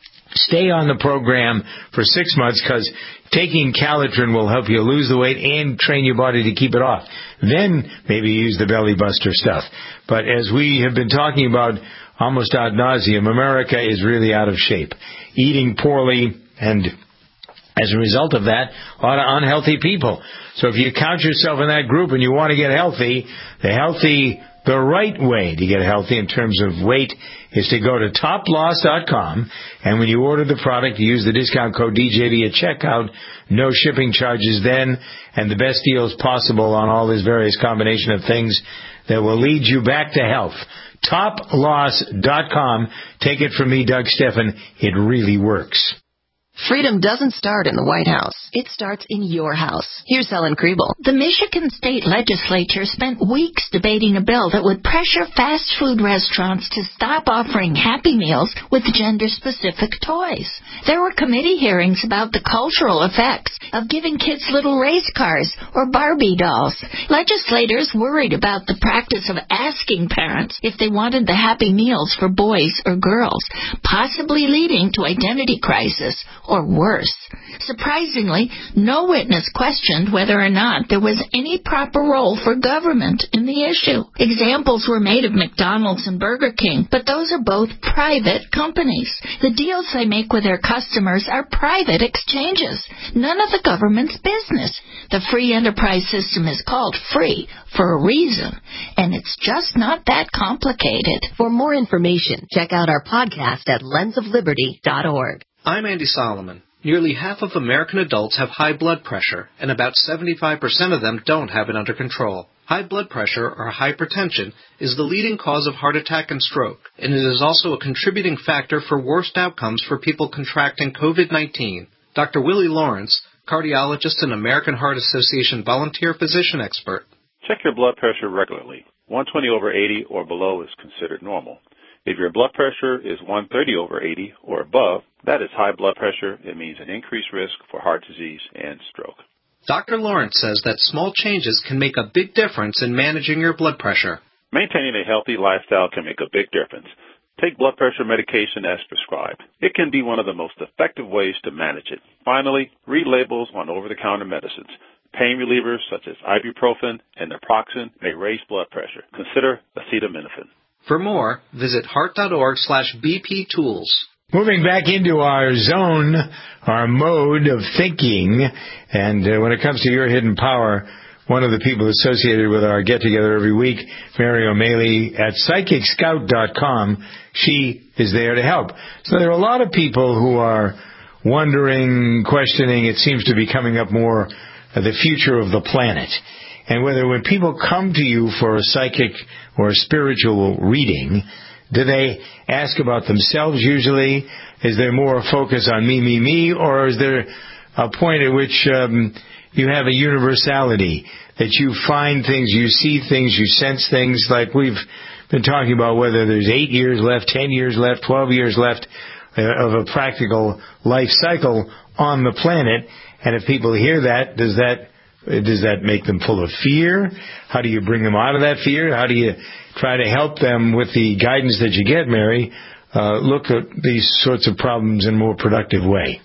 stay on the program for six months because taking Calitrin will help you lose the weight and train your body to keep it off. Then maybe use the Belly Buster stuff. But as we have been talking about almost ad nauseum, America is really out of shape, eating poorly, and as a result of that, a lot of unhealthy people. So if you count yourself in that group and you want to get healthy, the healthy, the right way to get healthy in terms of weight is to go to top loss dot com, and when you order the product, you use the discount code D J V at checkout. No shipping charges then, and the best deals possible on all this various combination of things that will lead you back to health. top loss dot com. Take it from me, Doug Steffen. It really works. Freedom doesn't start in the White House. It starts in your house. Here's Helen Kriebel. The Michigan State Legislature spent weeks debating a bill that would pressure fast food restaurants to stop offering Happy Meals with gender-specific toys. There were committee hearings about the cultural effects of giving kids little race cars or Barbie dolls. Legislators worried about the practice of asking parents if they wanted the Happy Meals for boys or girls, possibly leading to identity crisis or worse. Surprisingly, no witness questioned whether or not there was any proper role for government in the issue. Examples were made of McDonald's and Burger King, but those are both private companies. The deals they make with their customers are private exchanges, none of the government's business. The free enterprise system is called free for a reason, and it's just not that complicated. For more information, check out our podcast at lens of liberty dot org. I'm Andy Solomon. Nearly half of American adults have high blood pressure, and about seventy-five percent of them don't have it under control. High blood pressure, or hypertension, is the leading cause of heart attack and stroke, and it is also a contributing factor for worst outcomes for people contracting COVID nineteen. Doctor Willie Lawrence, cardiologist and American Heart Association volunteer physician expert. Check your blood pressure regularly. one twenty over eighty or below is considered normal. If your blood pressure is one thirty over eighty or above, that is high blood pressure. It means an increased risk for heart disease and stroke. Doctor Lawrence says that small changes can make a big difference in managing your blood pressure. Maintaining a healthy lifestyle can make a big difference. Take blood pressure medication as prescribed. It can be one of the most effective ways to manage it. Finally, read labels on over-the-counter medicines. Pain relievers such as ibuprofen and naproxen may raise blood pressure. Consider acetaminophen. For more, visit heart.org slash BP tools. Moving back into our zone, our mode of thinking, and uh, when it comes to your hidden power, one of the people associated with our get-together every week, Mary O'Malley at psychic scout dot com, she is there to help. So there are a lot of people who are wondering, questioning, it seems to be coming up more, uh, the future of the planet. And whether when people come to you for a psychic or a spiritual reading, do they ask about themselves usually? Is there more focus on me, me, me? Or is there a point at which um, you have a universality, that you find things, you see things, you sense things, like we've been talking about whether there's eight years left, ten years left, twelve years left uh, of a practical life cycle on the planet. And if people hear that, does that Does that make them full of fear? How do you bring them out of that fear? How do you try to help them with the guidance that you get, Mary, uh, look at these sorts of problems in a more productive way?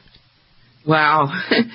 Wow.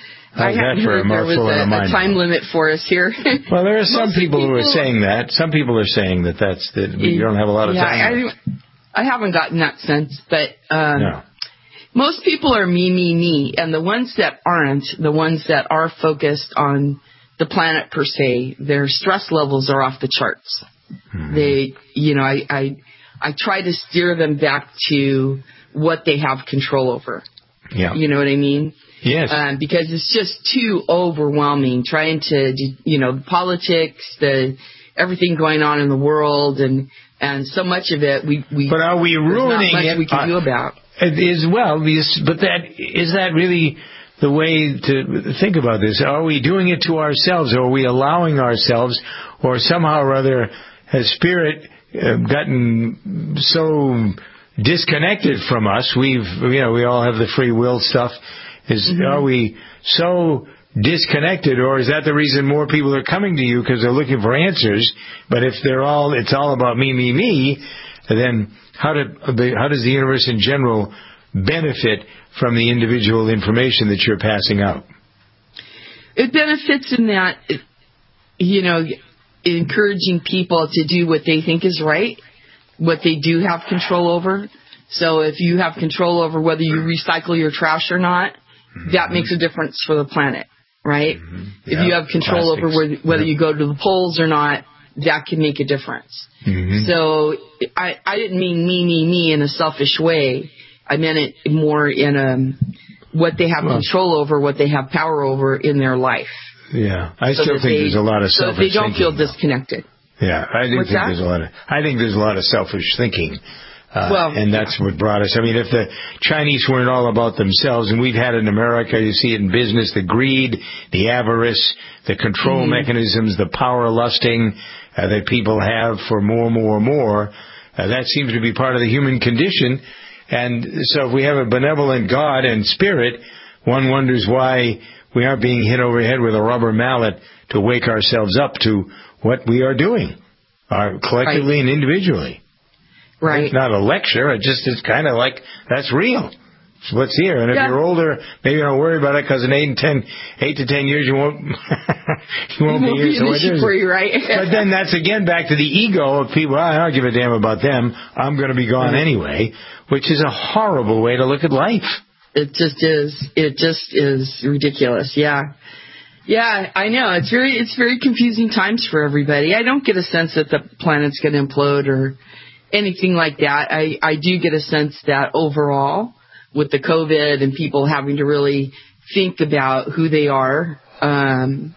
I hadn't heard there was a, a time limit for us here. Well, there are some people, people who are saying that. Some people are saying that that's that we don't have a lot of yeah, time. I, I haven't gotten that sense, but um, no. Most people are me, me, me, and the ones that aren't, the ones that are focused on the planet per se, their stress levels are off the charts. Mm-hmm. They, you know, I, I, I try to steer them back to what they have control over. Yeah. You know what I mean? Yes. Um, because it's just too overwhelming trying to, you know, politics, the everything going on in the world, and and so much of it we we. But are we ruining not much it? We can uh, do about it. Is well, but that is that really the way to think about this? Are we doing it to ourselves, or are we allowing ourselves, or somehow or other has spirit uh, gotten so disconnected from us? We've, you know, we all have the free will stuff. Is mm-hmm. Are we so disconnected, or is that the reason more people are coming to you because they're looking for answers? But if they're all, it's all about me, me, me, then how do the, how does the universe in general benefit from the individual information that you're passing out? It benefits in that, you know, encouraging people to do what they think is right, what they do have control over. So if you have control over whether you recycle your trash or not, mm-hmm. that makes a difference for the planet, right? Mm-hmm. Yeah, if you have control plastics. over whether yeah. you go to the polls or not, that can make a difference. Mm-hmm. So I, I didn't mean me, me, me in a selfish way. I meant it more in a, what they have well, control over, what they have power over in their life. Yeah, I so still think they, there's a lot of selfish thinking. So they don't feel disconnected. Yeah, I do What's think that? there's a lot of. I think there's a lot of selfish thinking, uh, well, and that's yeah. what brought us. I mean, if the Chinese weren't all about themselves, and we've had it in America, you see it in business, the greed, the avarice, the control mm-hmm. mechanisms, the power lusting uh, that people have for more, more, more. Uh, that seems to be part of the human condition. And so, if we have a benevolent God and spirit, one wonders why we aren't being hit over the head with a rubber mallet to wake ourselves up to what we are doing, uh, collectively right. and individually. Right. It's not a lecture. It just is kind of like, that's real. It's what's here. And if yeah. you're older, maybe don't worry about it, because in eight and ten, eight to ten years, you won't, you won't it be here. Be an issue for you, right? But then that's again back to the ego of people. I don't give a damn about them. I'm going to be gone mm-hmm. anyway, which is a horrible way to look at life. It just is. It just is ridiculous. Yeah. Yeah, I know. It's very it's very confusing times for everybody. I don't get a sense that the planet's going to implode or anything like that. I, I do get a sense that overall, with the COVID and people having to really think about who they are, um,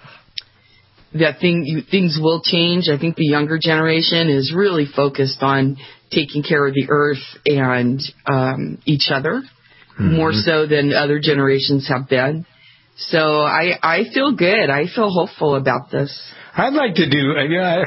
that thing, things will change. I think the younger generation is really focused on taking care of the earth and um, each other. Mm-hmm. More so than other generations have been. So I I feel good. I feel hopeful about this. I'd like to do, you know,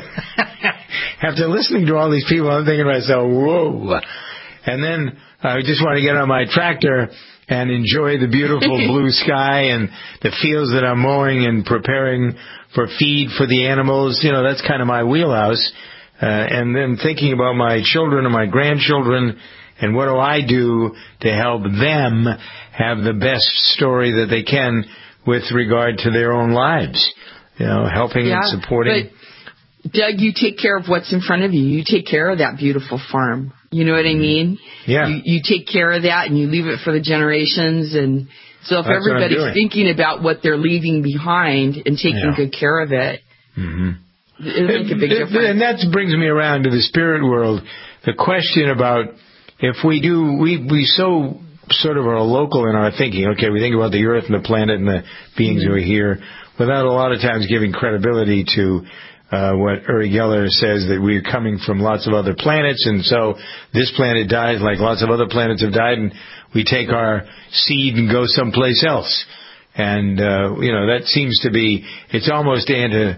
after listening to all these people, I'm thinking to myself, whoa. And then I just want to get on my tractor and enjoy the beautiful blue sky and the fields that I'm mowing and preparing for feed for the animals. You know, that's kind of my wheelhouse. Uh, and then thinking about my children and my grandchildren. And what do I do to help them have the best story that they can with regard to their own lives? You know, helping yeah, and supporting. But Doug, you take care of what's in front of you. You take care of that beautiful farm. You know what I mean? Yeah. You, you take care of that and you leave it for the generations. And so if That's everybody's thinking about what they're leaving behind and taking yeah. good care of it, mm-hmm. it'll make a big difference. And that brings me around to the spirit world. The question about if we do, we, we so sort of are local in our thinking. Okay, we think about the earth and the planet and the beings mm-hmm. who are here without a lot of times giving credibility to uh, what Uri Geller says, that we're coming from lots of other planets, and so this planet dies like lots of other planets have died, and we take our seed and go someplace else. And, uh, you know, that seems to be, it's almost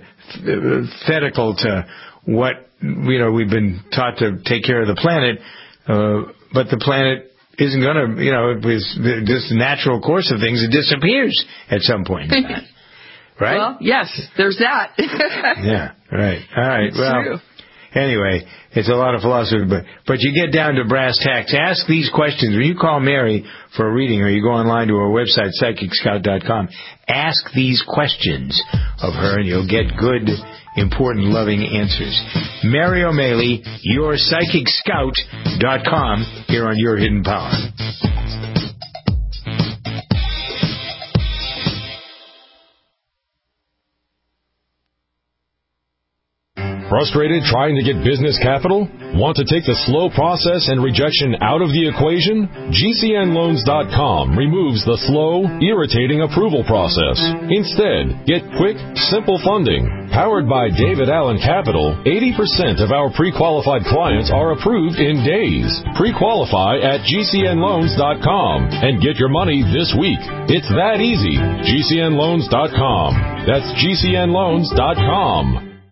antithetical to what, you know, we've been taught to take care of the planet, uh, but the planet isn't going to, you know, it was this natural course of things, it disappears at some point in time. Right? Well, yes, there's that. Yeah, right. All right. It's well, true. Anyway, it's a lot of philosophy, but but you get down to brass tacks. Ask these questions. When you call Mary for a reading or you go online to her website, psychic scout dot com, ask these questions of her and you'll get good, important, loving answers. Mary O'Malley, your psychic scout dot com, here on Your Hidden Power. Frustrated trying to get business capital? Want to take the slow process and rejection out of the equation? G C N loans dot com removes the slow, irritating approval process. Instead, get quick, simple funding. Powered by David Allen Capital, eighty percent of our pre-qualified clients are approved in days. Pre-qualify at G C N loans dot com and get your money this week. It's that easy. G C N loans dot com. That's G C N loans dot com.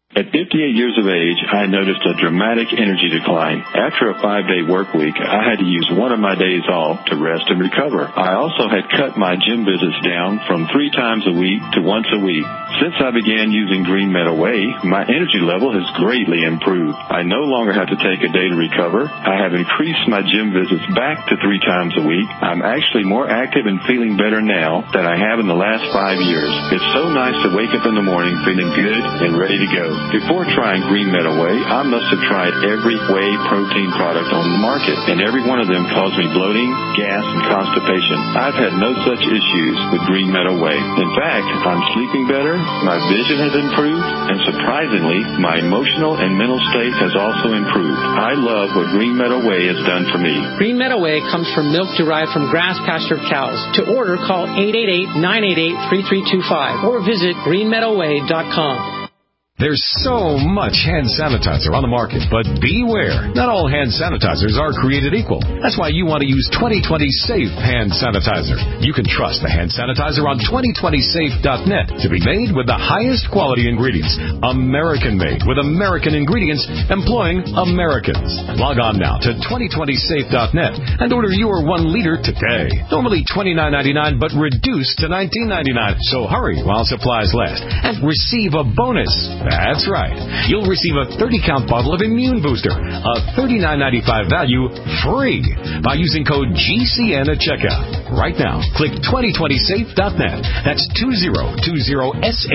At fifty-eight years of age, I noticed a dramatic energy decline. After a five-day work week, I had to use one of my days off to rest and recover. I also had cut my gym visits down from three times a week to once a week. Since I began using Green Meadow Whey, my energy level has greatly improved. I no longer have to take a day to recover. I have increased my gym visits back to three times a week. I'm actually more active and feeling better now than I have in the last five years. It's so nice to wake up in the morning feeling good and ready to go. Before trying Green Meadow Whey, I must have tried every whey protein product on the market, and every one of them caused me bloating, gas, and constipation. I've had no such issues with Green Meadow Whey. In fact, I'm sleeping better, my vision has improved, and surprisingly, my emotional and mental state has also improved. I love what Green Meadow Whey has done for me. Green Meadow Whey comes from milk derived from grass-pastured cows. To order, call eight eight eight, nine eight eight, three three two five or visit green meadow whey dot com. There's so much hand sanitizer on the market, but beware. Not all hand sanitizers are created equal. That's why you want to use twenty twenty Safe Hand Sanitizer. You can trust the hand sanitizer on twenty twenty safe dot net to be made with the highest quality ingredients. American made with American ingredients employing Americans. Log on now to twenty twenty safe dot net and order your one liter today. Normally twenty-nine ninety-nine, but reduced to nineteen ninety-nine. So hurry while supplies last and receive a bonus. That's right. You'll receive a thirty count bottle of Immune Booster, a thirty-nine ninety-five value, free by using code G C N at checkout. Right now, click twenty twenty safe dot net. That's two zero two zero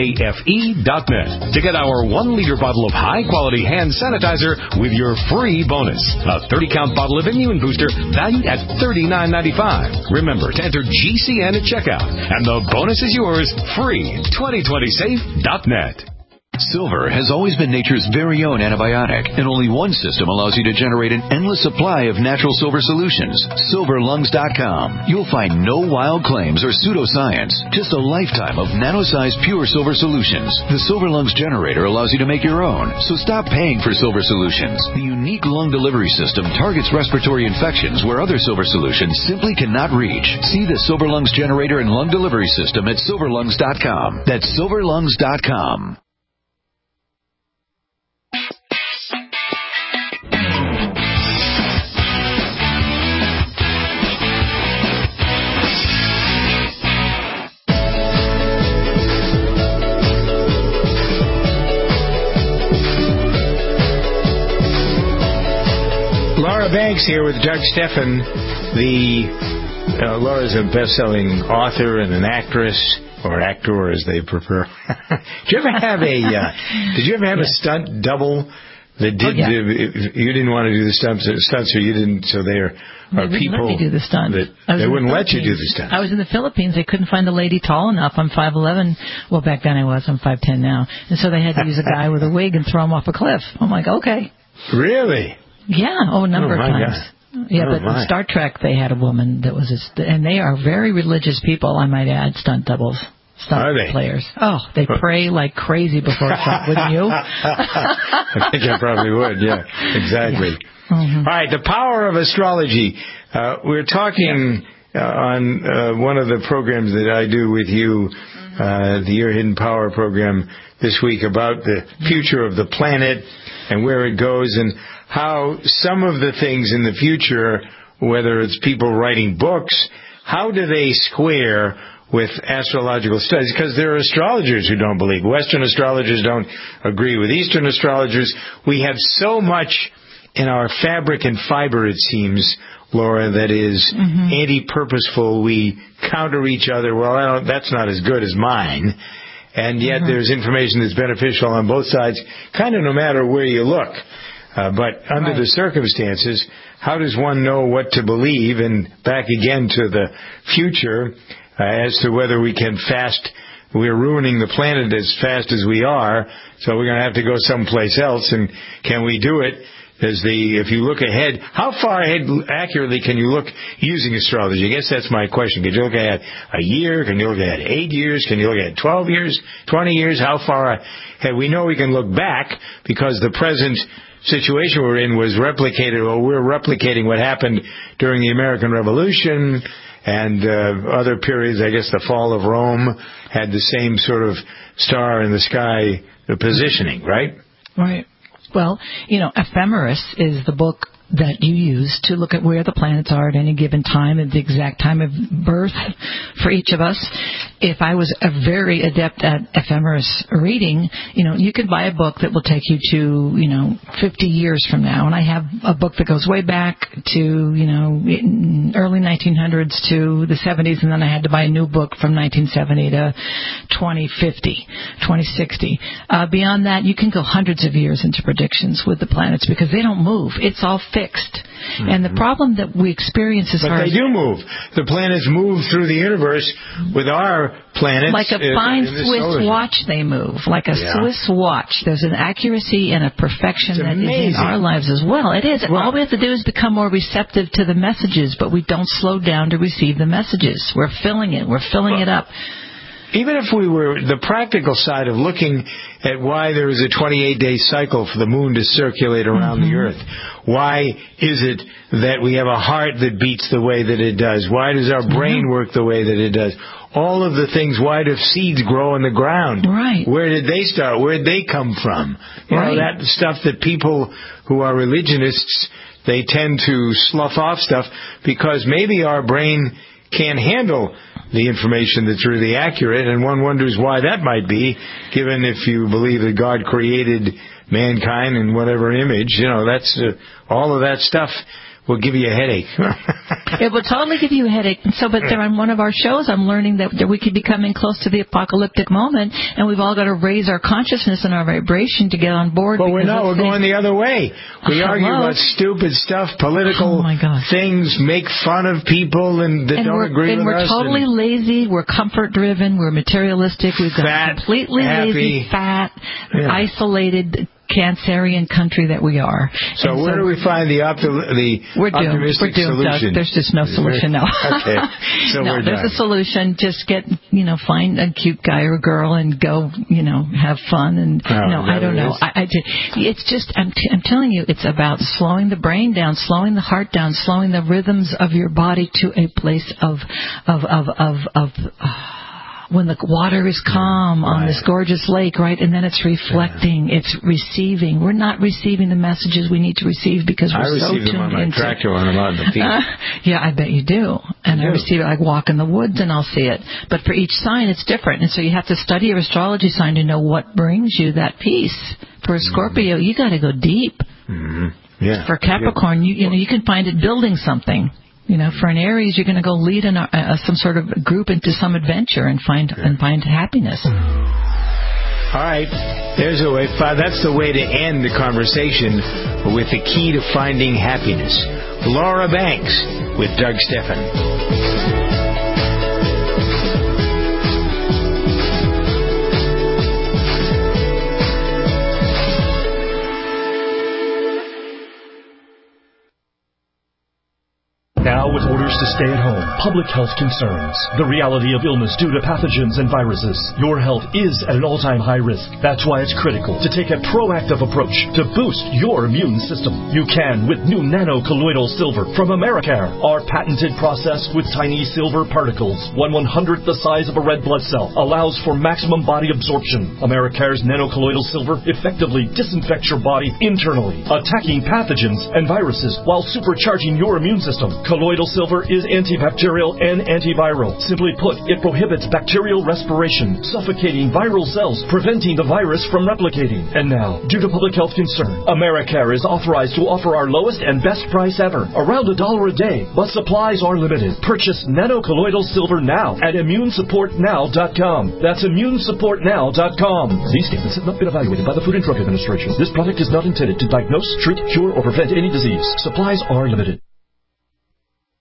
safe dot net to get our one liter bottle of high-quality hand sanitizer with your free bonus. A thirty count bottle of Immune Booster valued at thirty-nine ninety-five. Remember to enter G C N at checkout, and the bonus is yours free. twenty twenty safe dot net. Silver has always been nature's very own antibiotic, and only one system allows you to generate an endless supply of natural silver solutions. silver lungs dot com. You'll find no wild claims or pseudoscience, just a lifetime of nano-sized pure silver solutions. The Silver Lungs generator allows you to make your own, so stop paying for silver solutions. The unique lung delivery system targets respiratory infections where other silver solutions simply cannot reach. See the Silver Lungs generator and lung delivery system at silver lungs dot com. That's silver lungs dot com. Laura Banks here with Doug Stephan. The uh, Laura's a best-selling author and an actress, or actor as they prefer. Did you ever have a? Uh, did you ever have yeah. a stunt double that did? Oh, yeah. uh, you didn't want to do the stunts, stunts, or you didn't. So there are they people let me do the stunt. that they wouldn't the let you do the stunt. I was in the Philippines. They couldn't find a lady tall enough. I'm five eleven. Well, back then I was. I'm five ten now, and so they had to use a guy with a wig and throw him off a cliff. I'm like, okay. Really? Yeah, oh, a number oh, of times. God. Yeah, oh, but my. in Star Trek they had a woman that was, a, and they are very religious people, I might add, stunt doubles, stunt are they? players. Oh, they pray like crazy before a shot, wouldn't you? I think I probably would, yeah, exactly. Yeah. Mm-hmm. All right, the power of astrology. Uh, we're talking uh, on uh, one of the programs that I do with you, uh, the Your Hidden Power program this week, about the future of the planet and where it goes, and how some of the things in the future, whether it's people writing books, how do they square with astrological studies? Because there are astrologers who don't believe. Western astrologers don't agree with Eastern astrologers. We have so much in our fabric and fiber, it seems, Laura, that is mm-hmm. anti-purposeful. We counter each other. Well, I don't, that's not as good as mine. And yet mm-hmm. there's information that's beneficial on both sides, kind of no matter where you look. Uh, but under right. the circumstances, how does one know what to believe? And back again to the future, uh, as to whether we can fast. We're ruining the planet as fast as we are, so we're going to have to go someplace else. And can we do it? As the, if you look ahead, how far ahead accurately can you look using astrology? I guess that's my question. Can you look ahead a year? Can you look ahead eight years? Can you look ahead twelve years, twenty years? How far ahead? We know we can look back because the present situation we're in was replicated, or we're replicating what happened during the American Revolution and uh, other periods. I guess the fall of Rome had the same sort of star in the sky positioning, right? Right. Well, you know, Ephemeris is the book that you use to look at where the planets are at any given time and the exact time of birth for each of us. If I was a very adept at ephemeris reading, you know, you could buy a book that will take you to, you know, fifty years from now. And I have a book that goes way back to, you know, early nineteen hundreds to the seventies, and then I had to buy a new book from nineteen seventy to twenty fifty, twenty sixty. Uh, beyond that, you can go hundreds of years into predictions with the planets because they don't move. It's all fixed. Mm-hmm. And the problem that we experience as but far they as... do move. The planets move through the universe with our planets. Like a in, fine in the Swiss watch they move. Like a yeah. Swiss watch. There's an accuracy and a perfection that is in our lives as well. It is. Well, all we have to do is become more receptive to the messages, but we don't slow down to receive the messages. We're filling it. We're filling well, it up. Even if we were the practical side of looking at why there is a twenty-eight day cycle for the moon to circulate around mm-hmm. the Earth, why is it that we have a heart that beats the way that it does? Why does our brain mm-hmm. work the way that it does? All of the things, why do seeds grow in the ground? Right. Where did they start? Where did they come from? You right. know, that stuff that people who are religionists, they tend to slough off stuff because maybe our brain can't handle the information that's really accurate, and one wonders why that might be, given if you believe that God created mankind in whatever image. You know, that's uh, all of that stuff will give you a headache. It will totally give you a headache. So, but there on one of our shows, I'm learning that, that we could be coming close to the apocalyptic moment, and we've all got to raise our consciousness and our vibration to get on board. But we're not. We're going the other way. We uh, argue hello? about stupid stuff, political oh my gosh. things, make fun of people and that and don't agree and with we're us. Totally and lazy. We're comfort-driven. We're materialistic. We've got fat, a completely happy. lazy, fat, yeah. isolated Cancerian country that we are. So and where so do we find the, opti- the we're doomed. optimistic we're doomed, solution? Doug. There's just no solution now. Okay. So no, we're there's done. a solution. Just get, you know, find a cute guy or girl and go, you know, have fun. And oh, no, I don't know. I, I just, it's just, I'm, t- I'm telling you, it's about slowing the brain down, slowing the heart down, slowing the rhythms of your body to a place of, of, of, of, of. Uh, when the water is calm on right. this gorgeous lake, right, and then it's reflecting, yeah. it's receiving. We're not receiving the messages we need to receive because we're I so receive them tuned on my into. tractor when I'm out in the field. Uh, yeah, I bet you do. And I, I do. receive it. I walk in the woods and I'll see it. But for each sign, it's different, and so you have to study your astrology sign to know what brings you that peace. For a Scorpio, mm-hmm. you got to go deep. Mm-hmm. Yeah. For Capricorn, you you know you can find it building something. You know, for an Aries, you're going to go lead in a, uh, some sort of group into some adventure and find yeah. and find happiness. All right, there's a way. That's the way to end the conversation with the key to finding happiness. Laura Banks with Doug Stephan. Now, with orders to stay at home, public health concerns, the reality of illness due to pathogens and viruses, your health is at an all-time high risk. That's why it's critical to take a proactive approach to boost your immune system. You can with new nano-colloidal silver from Americare. Our patented process with tiny silver particles, one one-hundredth the size of a red blood cell, allows for maximum body absorption. Americare's nano-colloidal silver effectively disinfects your body internally, attacking pathogens and viruses while supercharging your immune system. Colloidal silver is antibacterial and antiviral. Simply put, it prohibits bacterial respiration, suffocating viral cells, preventing the virus from replicating. And now, due to public health concern, Americare is authorized to offer our lowest and best price ever, around a dollar a day, but supplies are limited. Purchase nano-colloidal silver now at immune support now dot com. That's immune support now dot com. These statements have not been evaluated by the Food and Drug Administration. This product is not intended to diagnose, treat, cure, or prevent any disease. Supplies are limited.